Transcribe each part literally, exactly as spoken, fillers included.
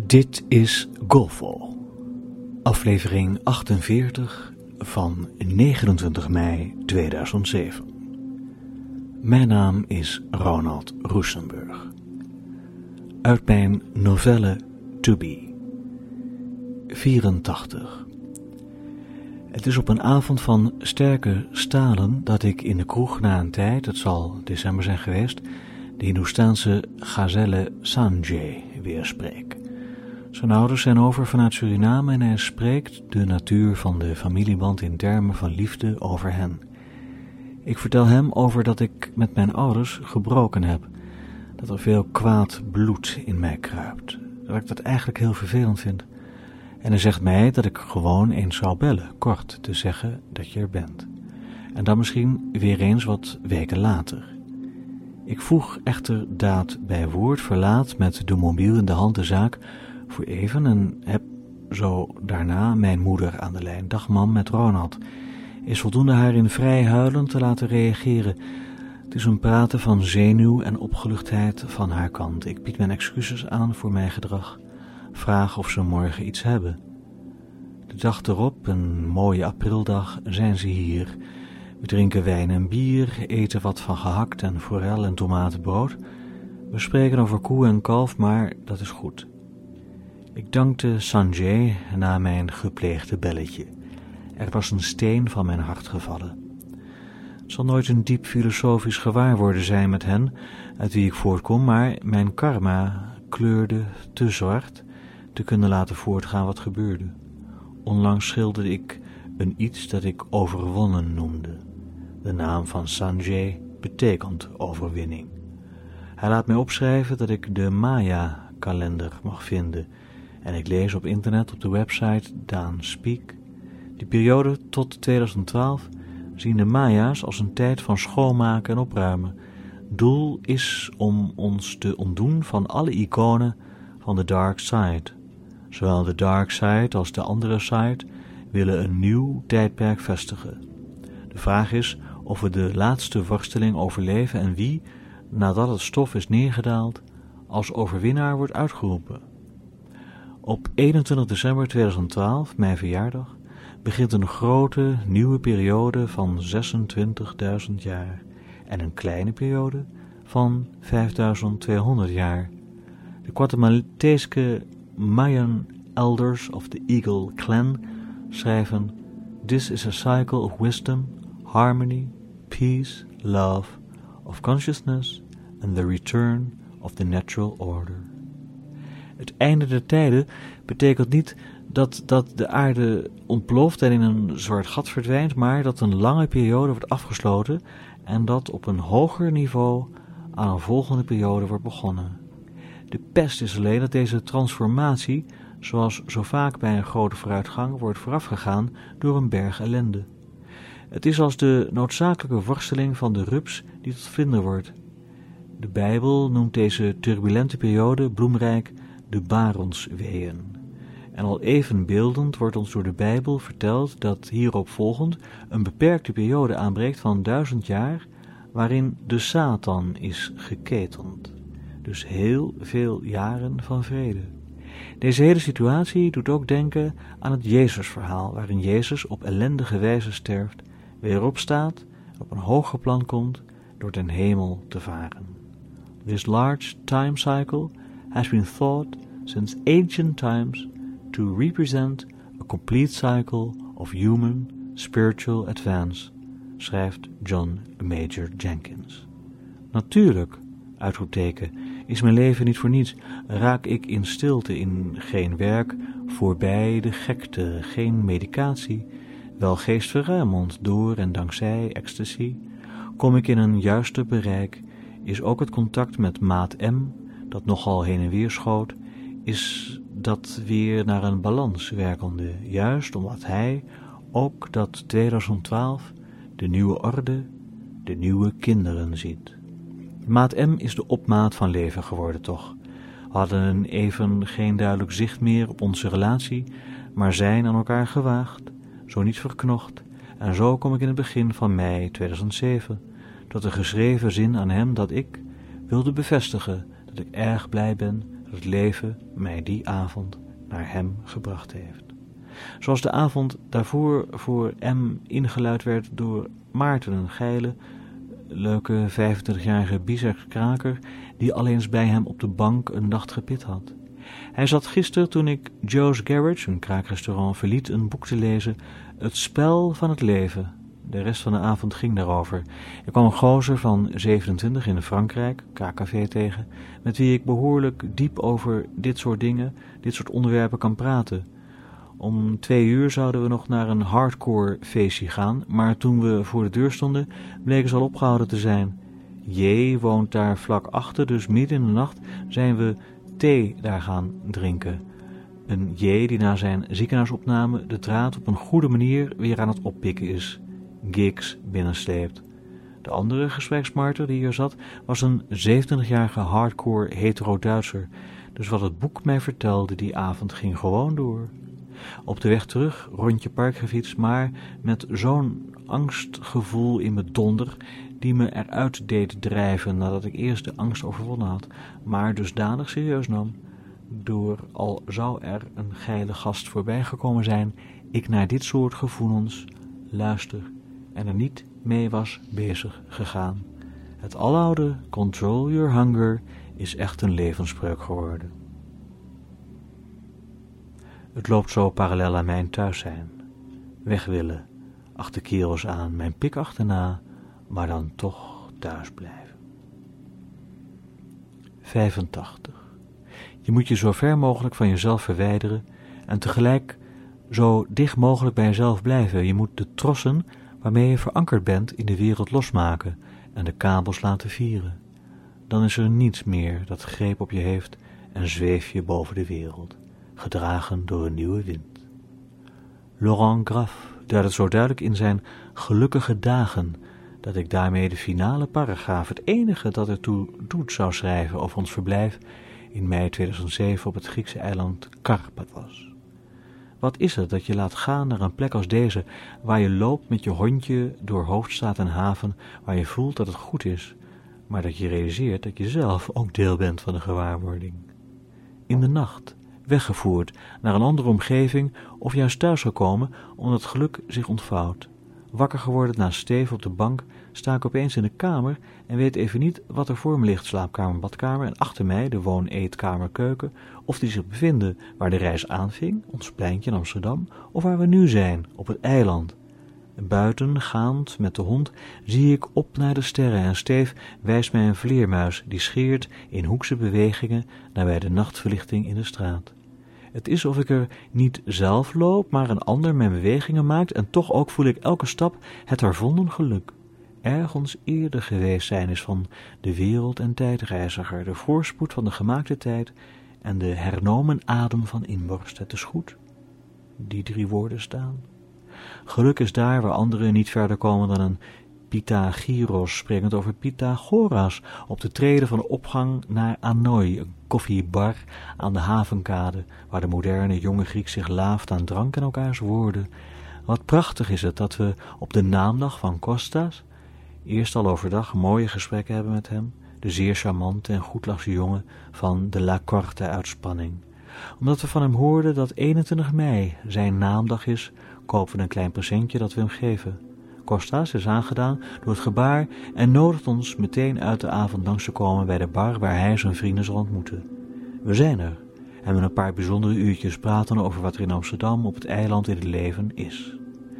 Dit is Golfo, aflevering achtenveertig van negenentwintig mei tweeduizend zeven. Mijn naam is Ronald Roesenburg. Uit mijn novelle To Be. vierentachtig. Het is op een avond van sterke stalen dat ik in de kroeg na een tijd, het zal december zijn geweest, de Hindoestaanse gazelle Sanjay weer spreek. Zijn ouders zijn over vanuit Suriname en hij spreekt de natuur van de familieband in termen van liefde over hen. Ik vertel hem over dat ik met mijn ouders gebroken heb, dat er veel kwaad bloed in mij kruipt, dat ik dat eigenlijk heel vervelend vind. En hij zegt mij dat ik gewoon eens zou bellen, kort te zeggen dat je er bent. En dan misschien weer eens wat weken later. Ik voeg echter daad bij woord, verlaat met de mobiel in de hand de zaak voor even en heb zo daarna mijn moeder aan de lijn. Dag mam, met Ronald. Is voldoende haar in vrij huilen te laten reageren. Het is een praten van zenuw en opgeluchtheid van haar kant. Ik bied mijn excuses aan voor mijn gedrag. Vraag of ze morgen iets hebben. De dag erop, een mooie aprildag, zijn ze hier. We drinken wijn en bier, eten wat van gehakt en forel en tomatenbrood. We spreken over koe en kalf, maar dat is goed. Ik dankte Sanjay na mijn gepleegde belletje. Er was een steen van mijn hart gevallen. Het zal nooit een diep filosofisch gewaarworden zijn met hen, uit wie ik voortkom, maar mijn karma kleurde te zwart te kunnen laten voortgaan wat gebeurde. Onlangs schilderde ik een iets dat ik overwonnen noemde. De naam van Sanjay betekent overwinning. Hij laat mij opschrijven dat ik de Maya-kalender mag vinden en ik lees op internet op de website Daan Speak. Die periode tot tweeduizend twaalf zien de Maya's als een tijd van schoonmaken en opruimen. Doel is om ons te ontdoen van alle iconen van de dark side. Zowel de dark side als de andere side willen een nieuw tijdperk vestigen. De vraag is of we de laatste worsteling overleven en wie, nadat het stof is neergedaald, als overwinnaar wordt uitgeroepen. Op eenentwintig december tweeduizend twaalf, mijn verjaardag, begint een grote nieuwe periode van zesentwintigduizend jaar en een kleine periode van vijfduizend tweehonderd jaar. De Guatemalteekse Mayan elders of the Eagle Clan schrijven: This is a cycle of wisdom, harmony, peace, love, of consciousness and the return of the natural order. Het einde der tijden betekent niet dat, dat de aarde ontploft en in een zwart gat verdwijnt, maar dat een lange periode wordt afgesloten en dat op een hoger niveau aan een volgende periode wordt begonnen. De pest is alleen dat deze transformatie, zoals zo vaak bij een grote vooruitgang, wordt voorafgegaan door een berg ellende. Het is als de noodzakelijke worsteling van de rups die tot vlinder wordt. De Bijbel noemt deze turbulente periode bloemrijk de baronsweeën. En al even beeldend wordt ons door de Bijbel verteld dat hierop volgend een beperkte periode aanbreekt van duizend jaar, waarin de Satan is geketend. Dus heel veel jaren van vrede. Deze hele situatie doet ook denken aan het Jezusverhaal, waarin Jezus op ellendige wijze sterft, weer opstaat, op een hoger plan komt, door den hemel te varen. This large time cycle has been thought since ancient times to represent a complete cycle of human spiritual advance, schrijft John Major Jenkins. Natuurlijk, uitroepteken, is mijn leven niet voor niets. Raak ik in stilte, in geen werk, voorbij de gekte, geen medicatie, wel geestverruimend door en dankzij ecstasy, kom ik in een juiste bereik, is ook het contact met maat M, dat nogal heen en weer schoot, is dat weer naar een balans werkende, juist omdat hij ook dat tweeduizend twaalf de nieuwe orde, de nieuwe kinderen ziet. Maat M is de opmaat van leven geworden toch. We hadden even geen duidelijk zicht meer op onze relatie, maar zijn aan elkaar gewaagd, zo niet verknocht, en zo kom ik in het begin van mei tweeduizend zeven tot de geschreven zin aan hem dat ik wilde bevestigen dat ik erg blij ben dat het leven mij die avond naar hem gebracht heeft. Zoals de avond daarvoor voor M ingeluid werd door Maarten, een geile, leuke vijfentwintigjarige bizar-kraker die al eens bij hem op de bank een nacht gepit had. Hij zat gisteren, toen ik Joe's Garage, een kraakrestaurant, verliet, een boek te lezen, Het spel van het leven. De rest van de avond ging daarover. Ik kwam een gozer van zevenentwintig in Frankrijk, K-café, tegen, met wie ik behoorlijk diep over dit soort dingen, dit soort onderwerpen kan praten. Om twee uur zouden we nog naar een hardcore feestje gaan, maar toen we voor de deur stonden, bleken ze al opgehouden te zijn. J woont daar vlak achter, dus midden in de nacht zijn we thee daar gaan drinken. Een J die na zijn ziekenhuisopname de draad op een goede manier weer aan het oppikken is. Gigs binnensleept. De andere gespreksmarter die hier zat was een zevenentwintigjarige hardcore hetero-Duitser, dus wat het boek mij vertelde die avond ging gewoon door. Op de weg terug rondje park gefietst, maar met zo'n angstgevoel in me donder die me eruit deed drijven nadat ik eerst de angst overwonnen had, maar dusdanig serieus nam, door al zou er een geile gast voorbij gekomen zijn, ik naar dit soort gevoelens luister en er niet mee was bezig gegaan. Het aloude control your hunger is echt een levensspreuk geworden. Het loopt zo parallel aan mijn thuis zijn. Weg willen, achter kerels aan, mijn pik achterna, maar dan toch thuis blijven. vijfentachtig. Je moet je zo ver mogelijk van jezelf verwijderen en tegelijk zo dicht mogelijk bij jezelf blijven. Je moet de trossen waarmee je verankerd bent in de wereld losmaken en de kabels laten vieren. Dan is er niets meer dat greep op je heeft en zweef je boven de wereld, gedragen door een nieuwe wind. Laurent Graff duidt het zo duidelijk in zijn Gelukkige Dagen, dat ik daarmee de finale paragraaf, het enige dat ertoe doet, zou schrijven over ons verblijf in mei tweeduizend zeven op het Griekse eiland Karpathos. Wat is het dat je laat gaan naar een plek als deze, waar je loopt met je hondje door hoofdstraat en haven, waar je voelt dat het goed is, maar dat je realiseert dat je zelf ook deel bent van de gewaarwording? In de nacht, weggevoerd naar een andere omgeving of juist thuisgekomen omdat het geluk zich ontvouwt. Wakker geworden naast Steve op de bank, sta ik opeens in de kamer en weet even niet wat er voor me ligt, slaapkamer, badkamer en achter mij de woon-, eetkamer, keuken, of die zich bevinden waar de reis aanving, ons pleintje in Amsterdam, of waar we nu zijn, op het eiland. Buiten, gaand met de hond, zie ik op naar de sterren en Steve wijst mij een vleermuis die scheert in hoekse bewegingen naar bij de nachtverlichting in de straat. Het is of ik er niet zelf loop, maar een ander mijn bewegingen maakt en toch ook voel ik elke stap het hervonden geluk. Ergens eerder geweest zijn is van de wereld- en tijdreiziger, de voorspoed van de gemaakte tijd en de hernomen adem van inborst. Het is goed. Die drie woorden staan. Geluk is daar waar anderen niet verder komen dan een Pythagoras, sprekend over Pythagoras, op de treden van de opgang naar Anoi, een koffiebar aan de havenkade, waar de moderne jonge Griek zich laaft aan drank en elkaars woorden. Wat prachtig is het dat we op de naamdag van Kostas eerst al overdag mooie gesprekken hebben met hem, de zeer charmante en goedlachse jongen van de La Corte uitspanning. Omdat we van hem hoorden dat eenentwintig mei zijn naamdag is, kopen we een klein presentje dat we hem geven. Kostas is aangedaan door het gebaar en nodigt ons meteen uit de avond langs te komen bij de bar waar hij zijn vrienden zal ontmoeten. We zijn er en met een paar bijzondere uurtjes praten over wat er in Amsterdam op het eiland in het leven is.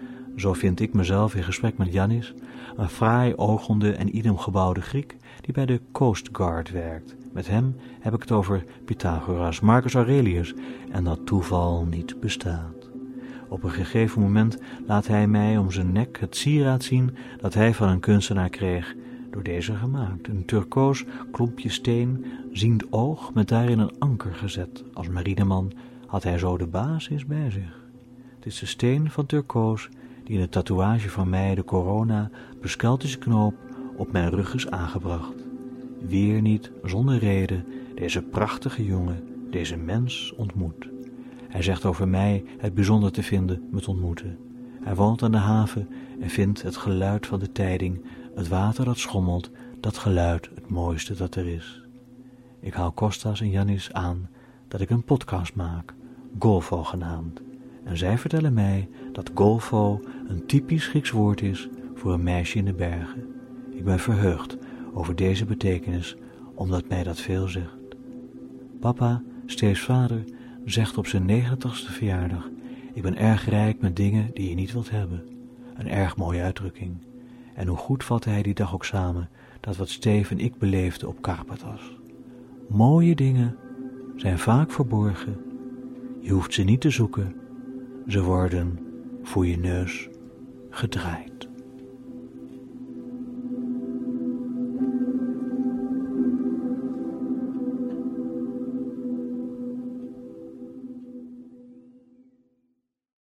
Zo vind ik mezelf in gesprek met Yannis, een fraai oogende en idem gebouwde Griek die bij de Coast Guard werkt. Met hem heb ik het over Pythagoras, Marcus Aurelius en dat toeval niet bestaat. Op een gegeven moment laat hij mij om zijn nek het sieraad zien dat hij van een kunstenaar kreeg, door deze gemaakt. Een turkoos klompje steen, ziend oog, met daarin een anker gezet. Als marineman had hij zo de basis bij zich. Het is de steen van turkoos die in de tatoeage van mij de corona beskeltische knoop op mijn rug is aangebracht. Weer niet, zonder reden, deze prachtige jongen, deze mens ontmoet. Hij zegt over mij het bijzonder te vinden me te ontmoeten. Hij woont aan de haven en vindt het geluid van de tijding, het water dat schommelt, dat geluid het mooiste dat er is. Ik haal Kostas en Yannis aan dat ik een podcast maak, Golfo genaamd. En zij vertellen mij dat Golfo een typisch Grieks woord is voor een meisje in de bergen. Ik ben verheugd over deze betekenis, omdat mij dat veel zegt. Papa, Steve's vader, zegt op zijn negentigste verjaardag: ik ben erg rijk met dingen die je niet wilt hebben. Een erg mooie uitdrukking. En hoe goed vatte hij die dag ook samen, dat wat Steve en ik beleefden op Karpathos. Mooie dingen zijn vaak verborgen. Je hoeft ze niet te zoeken. Ze worden voor je neus gedraaid.